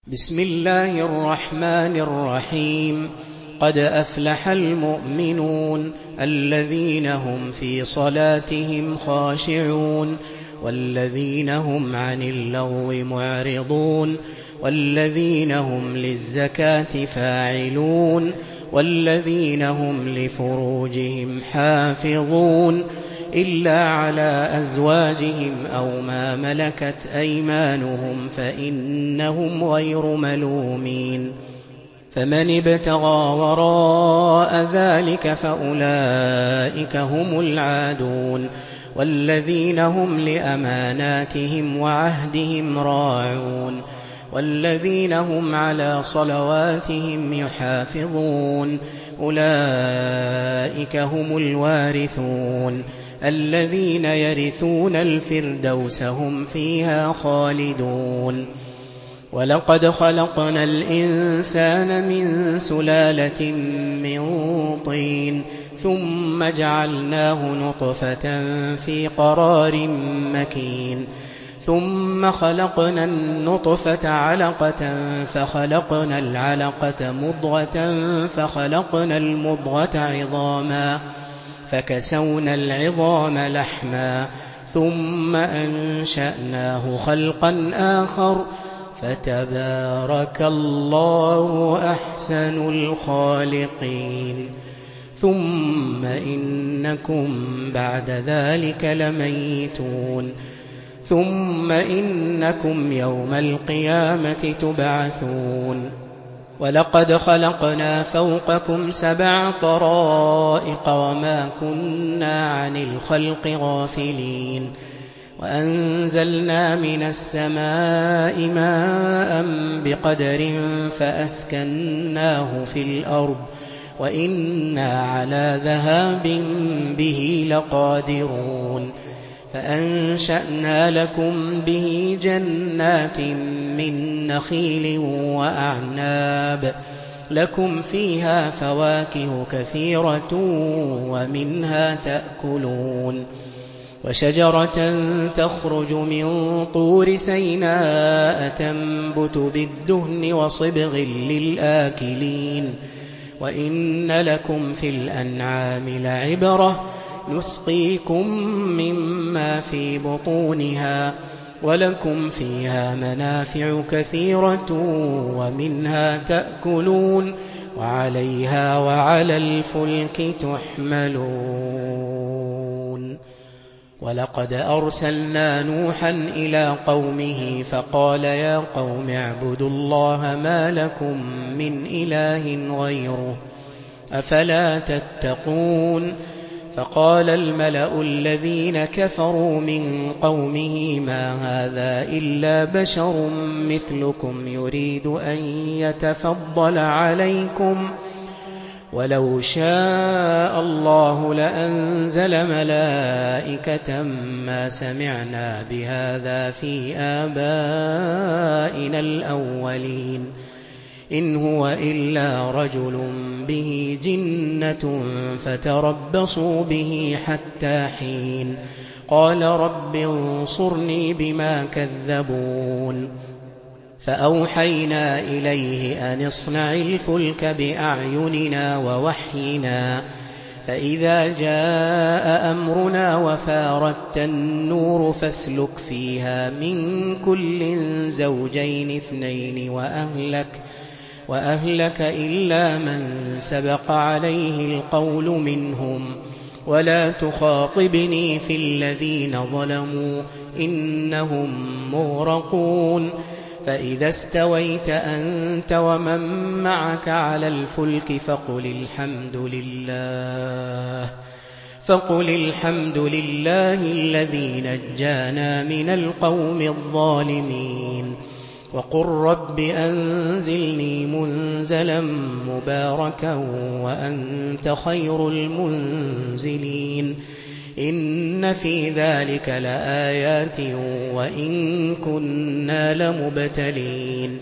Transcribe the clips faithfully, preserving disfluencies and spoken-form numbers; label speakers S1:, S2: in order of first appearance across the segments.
S1: بسم الله الرحمن الرحيم. قد أفلح المؤمنون الذين هم في صلاتهم خاشعون والذين هم عن اللغو معرضون والذين هم للزكاة فاعلون والذين هم لفروجهم حافظون إلا على أزواجهم أو ما ملكت أيمانهم فإنهم غير ملومين. فمن ابتغى وراء ذلك فأولئك هم العادون والذين هم لأماناتهم وعهدهم راعون والذين هم على صلواتهم يحافظون أولئك هم الوارثون الذين يرثون الفردوس هم فيها خالدون. ولقد خلقنا الإنسان من سلالة من طين ثم جعلناه نطفة في قرار مكين ثم خلقنا النطفة علقة فخلقنا العلقة مضغة فخلقنا المضغة عظاما فكسونا العظام لحما ثم أنشأناه خلقا آخر فتبارك الله أحسن الخالقين. ثم إنكم بعد ذلك لميتون ثم إنكم يوم القيامة تبعثون. ولقد خلقنا فوقكم سبع طرائق وما كنا عن الخلق غافلين وأنزلنا من السماء ماء بقدر فأسكناه في الأرض وإنا على ذهاب به لقادرون. فأنشأنا لكم به جنات من نخيل وأعناب لكم فيها فواكه كثيرة ومنها تأكلون وشجرة تخرج من طور سيناء تنبت بالدهن وصبغ للآكلين وإن لكم في الأنعام لعبرة نسقيكم مما في بطونها ولكم فيها منافع كثيرة ومنها تأكلون وعليها وعلى الفلك تحملون. ولقد أرسلنا نوحا إلى قومه فقال يا قوم اعبدوا الله ما لكم من إله غيره أفلا تتقون. فقال الملأ الذين كفروا من قومه ما هذا إلا بشر مثلكم يريد أن يتفضل عليكم ولو شاء الله لأنزل ملائكة ما سمعنا بهذا في آبائنا الأولين إن هو إلا رجل به جنة فتربصوا به حتى حين قال رب انصرني بما كذبون. فأوحينا إليه أن اصنع الفلك بأعيننا ووحينا فإذا جاء أمرنا وفاردت النور فاسلك فيها من كل زوجين اثنين وأهلك وأهلك إلا من سبق عليه القول منهم ولا تخاطبني في الذين ظلموا إنهم مغرقون. فإذا استويت أنت ومن معك على الفلك فقل الحمد لله فقل الحمد لله الذي نجانا من القوم الظالمين وقل رب أنزلني منزلا مباركا وأنت خير المنزلين. إن في ذلك لآيات وإن كنا لمبتلين.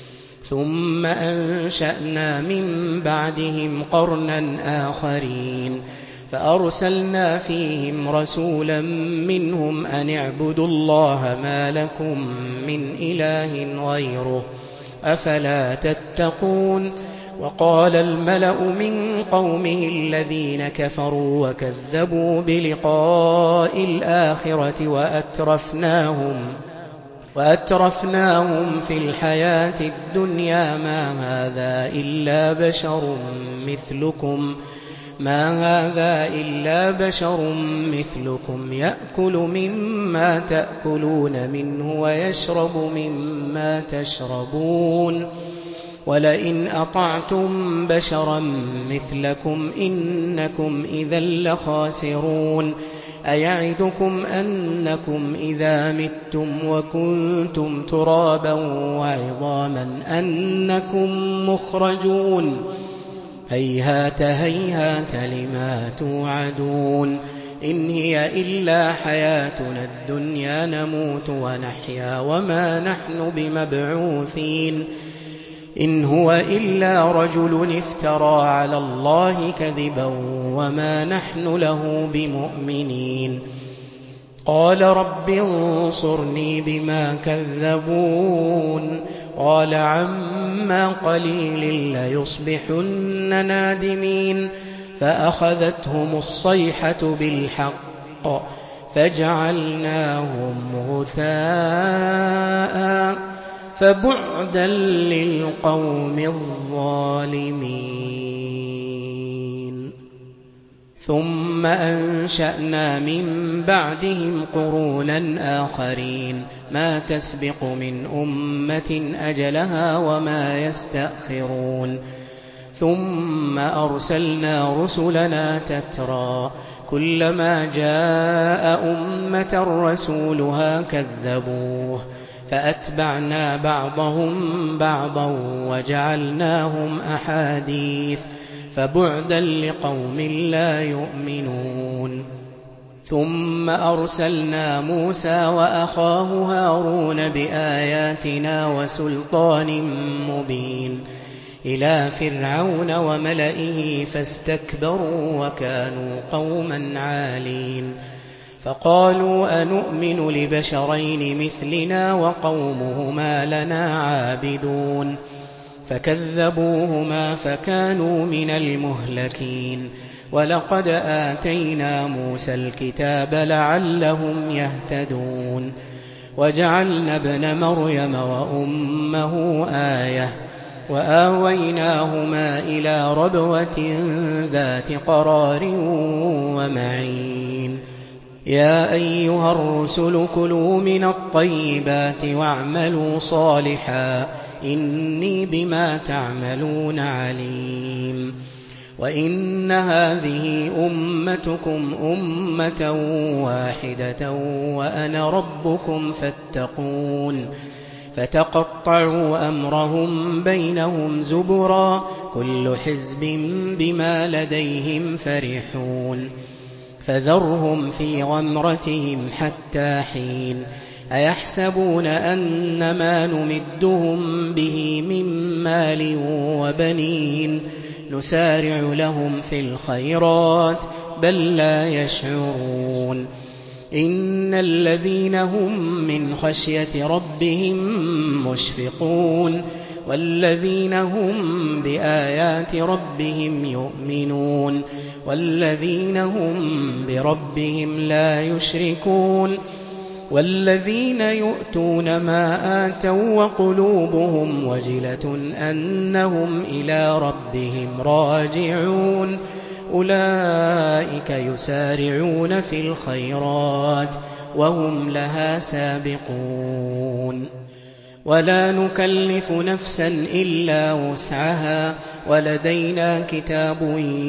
S1: ثم أنشأنا من بعدهم قرنا آخرين فأرسلنا فيهم رسولا منهم أن اعبدوا الله ما لكم من إله غيره أفلا تتقون. وقال الملأ من قومه الذين كفروا وكذبوا بلقاء الآخرة وأترفناهم, وأترفناهم في الحياة الدنيا ما هذا إلا بشر مثلكم ما هذا إلا بشر مثلكم يأكل مما تأكلون منه ويشرب مما تشربون ولئن أطعتم بشرا مثلكم إنكم إذا لخاسرون. أيعدكم أنكم إذا متم وكنتم ترابا وعظاما أنكم مخرجون هيهات هيهات لما توعدون. إن هي إلا حياتنا الدنيا نموت ونحيا وما نحن بمبعوثين. إن هو إلا رجل افترى على الله كذبا وما نحن له بمؤمنين. قال رب انصرني بما كذبون. قال عما قليل ليصبحن نادمين. فأخذتهم الصيحة بالحق فجعلناهم غثاء فبعدا للقوم الظالمين. ثم أنشأنا من بعدهم قرونا آخرين ما تسبق من أمة أجلها وما يستأخرون. ثم أرسلنا رسلنا تترى كلما جاء أمة رسولها كذبوه فأتبعنا بعضهم بعضا وجعلناهم أحاديث فبعدا لقوم لا يؤمنون. ثم أرسلنا موسى وأخاه هارون بآياتنا وسلطان مبين إلى فرعون وملئه فاستكبروا وكانوا قوما عالين. فقالوا أنؤمن لبشرين مثلنا وقومهما لنا عابدون. فكذبوهما فكانوا من المهلكين. ولقد آتينا موسى الكتاب لعلهم يهتدون. وجعلنا ابن مريم وأمه آية وآويناهما إلى ربوة ذات قرار ومعين. يا أيها الرسل كلوا من الطيبات واعملوا صالحا إني بما تعملون عليم. وإن هذه أمتكم أمة واحدة وأنا ربكم فاتقون. فتقطعوا أمرهم بينهم زبرا كل حزب بما لديهم فرحون. فذرهم في غمرتهم حتى حين. أيحسبون أن ما نمدهم به من مال وبنين نسارع لهم في الخيرات بل لا يشعرون. إن الذين هم من خشية ربهم مشفقون والذين هم بآيات ربهم يؤمنون والذين هم بربهم لا يشركون والذين يؤتون ما آتوا وقلوبهم وجلة أنهم إلى ربهم راجعون أولئك يسارعون في الخيرات وهم لها سابقون. ولا نكلف نفسا إلا وسعها ولدينا كتاب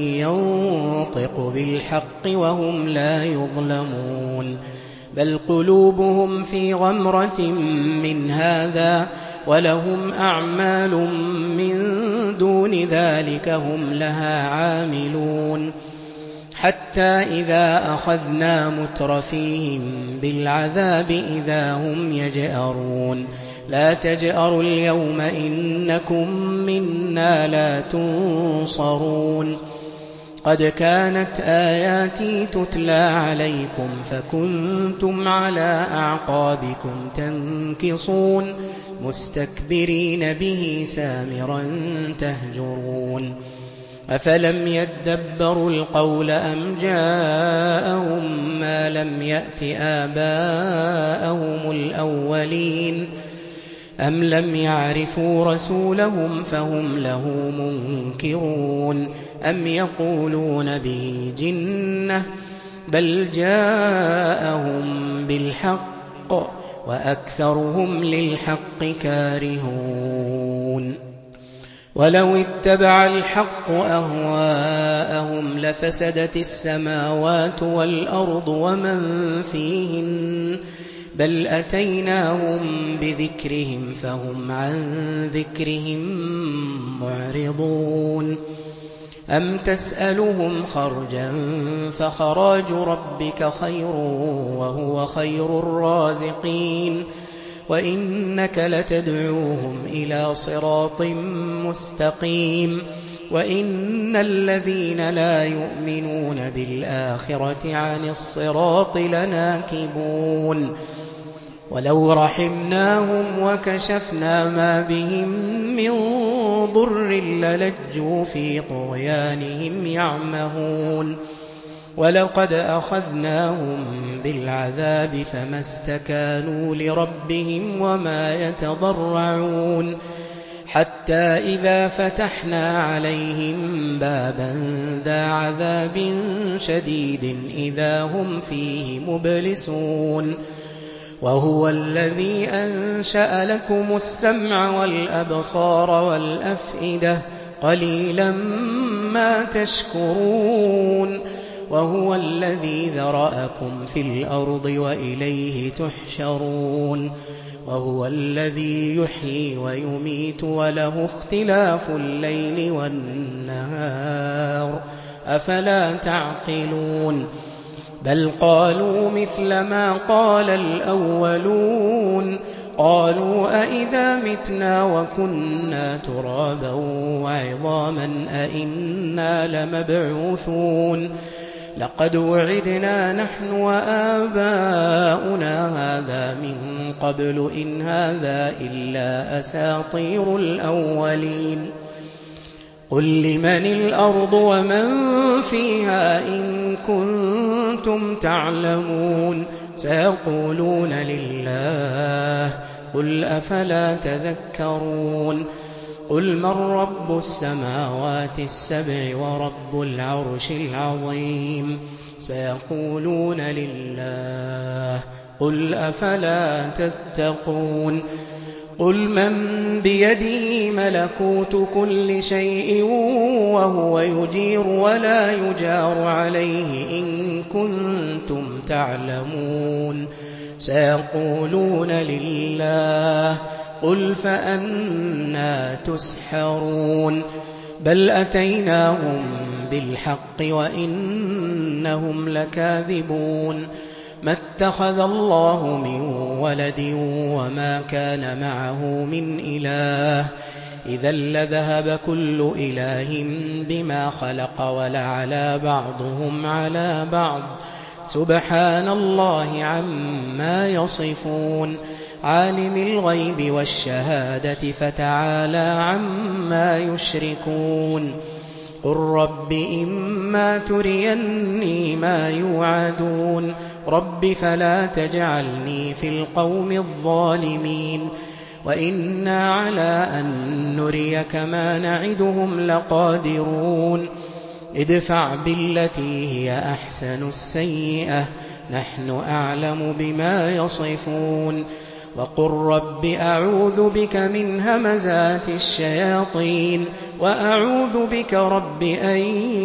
S1: ينطق بالحق وهم لا يظلمون. بل قلوبهم في غمرة من هذا ولهم أعمال من دون ذلك هم لها عاملون. حتى إذا أخذنا مترفيهم بالعذاب إذا هم يجأرون. لا تجأروا اليوم إنكم منا لا تنصرون. قد كانت آياتي تتلى عليكم فكنتم على أعقابكم تنكصون. مستكبرين به سامرا تهجرون أفلم يدبروا القول أم جاءهم ما لم يأت آباءهم الأولين أم لم يعرفوا رسولهم فهم له منكرون أم يقولون به جنة بل جاءهم بالحق وأكثرهم للحق كارهون ولو اتبع الحق أهواءهم لفسدت السماوات والأرض ومن فيهن بل أتيناهم بذكرهم فهم عن ذكرهم معرضون أم تسألهم خرجا فخراج ربك خير وهو خير الرازقين وإنك لتدعوهم إلى صراط مستقيم وإن الذين لا يؤمنون بالآخرة عن الصراط لناكبون ولو رحمناهم وكشفنا ما بهم من ضر للجوا في طغيانهم يعمهون ولقد أخذناهم بالعذاب فما استكانوا لربهم وما يتضرعون حتى إذا فتحنا عليهم بابا ذا عذاب شديد إذا هم فيه مبلسون وهو الذي أنشأ لكم السمع والأبصار والأفئدة قليلا ما تشكرون وهو الذي ذرأكم في الأرض وإليه تحشرون وهو الذي يحيي ويميت وله اختلاف الليل والنهار أفلا تعقلون بل قالوا مثل ما قال الأولون قالوا أئذا متنا وكنا ترابا وعظاما أئنا لمبعوثون لقد وعدنا نحن وآباؤنا هذا من قبل إن هذا إلا أساطير الأولين قل لمن الأرض ومن فيها إن كنتم تعلمون سيقولون لله قل أفلا تذكرون قل من رب السماوات السبع ورب العرش العظيم سيقولون لله قل أفلا تتقون قل من بيده ملكوت كل شيء وهو يجير ولا يجار عليه إن كنتم تعلمون سيقولون لله قل فأنى تسحرون بل أتيناهم بالحق وإنهم لكاذبون ما اتخذ الله من ولد وما كان معه من إله إذا لذهب كل إله بما خلق ولعلى بعضهم على بعض سبحان الله عما يصفون عالم الغيب والشهادة فتعالى عما يشركون قل رب إما تريني ما يوعدون رب فلا تجعلني في القوم الظالمين وإنا على أن نريك ما نعدهم لقادرون ادفع بالتي هي أحسن السيئة نحن أعلم بما يصفون وقل رب أعوذ بك من همزات الشياطين وأعوذ بك رب أن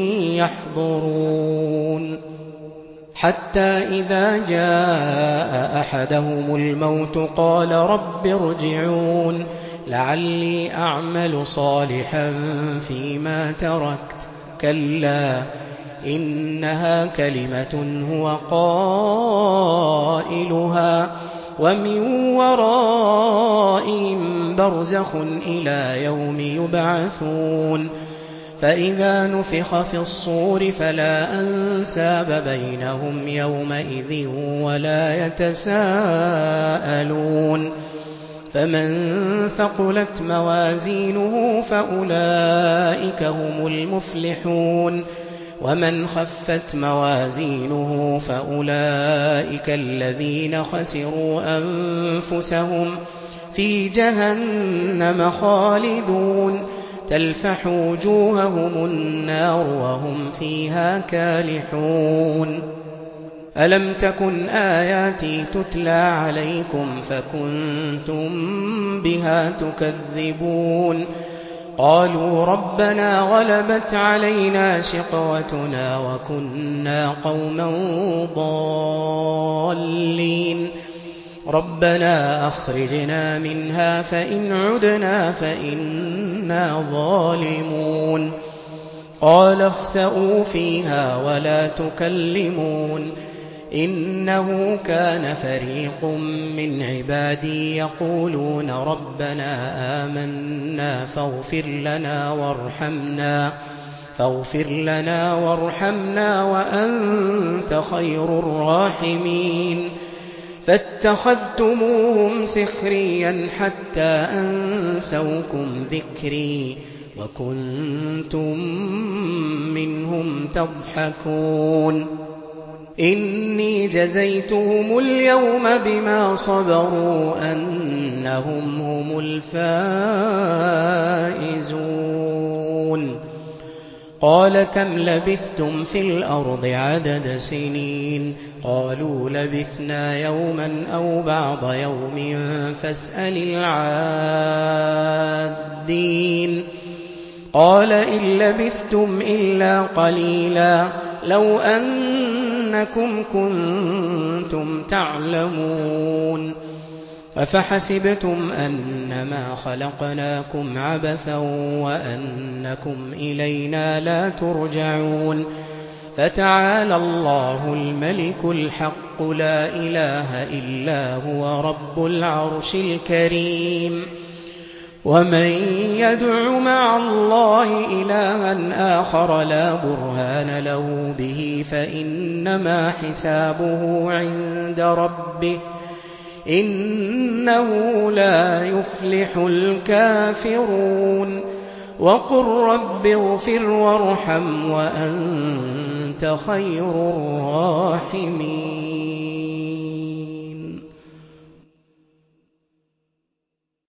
S1: يحضرون حتى إذا جاء أحدهم الموت قال رب ارجعون لعلي أعمل صالحا فيما تركت كلا إنها كلمة هو قائلها ومن ورائهم برزخ إلى يوم يبعثون فإذا نفخ في الصور فلا أنساب بينهم يومئذ ولا يتساءلون فمن ثقلت موازينه فأولئك هم المفلحون ومن خفت موازينه فأولئك الذين خسروا أنفسهم في جهنم خالدون تلفح وجوههم النار وهم فيها كالحون ألم تكن آياتي تتلى عليكم فكنتم بها تكذبون قالوا ربنا غلبت علينا شقوتنا وكنا قوما ضالين ربنا أخرجنا منها فإن عدنا فإنا ظالمون قال اخسئوا فيها ولا تكلمون إنه كان فريق من عبادي يقولون ربنا آمنا فاغفر لنا وارحمنا فاغفر لنا وارحمنا وأنت خير الراحمين فاتخذتموهم سخريا حتى أنسوكم ذكري وكنتم منهم تضحكون إني جزيتهم اليوم بما صبروا أنهم هم الفائزون قال كم لبثتم في الأرض عدد سنين قالوا لبثنا يوما أو بعض يوم فاسأل العادين قال إن لبثتم إلا قليلا لو أنكم كنتم تعلمون أفحسبتم أنما خلقناكم عبثا وأنكم إلينا لا ترجعون فتعالى الله الملك الحق لا إله إلا هو رب العرش الكريم ومن يدع مع الله إلها آخر لا برهان له به فإنما حسابه عند ربه إنه لا يفلح الكافرون وقل رب اغفر وارحم وأنت خير الراحمين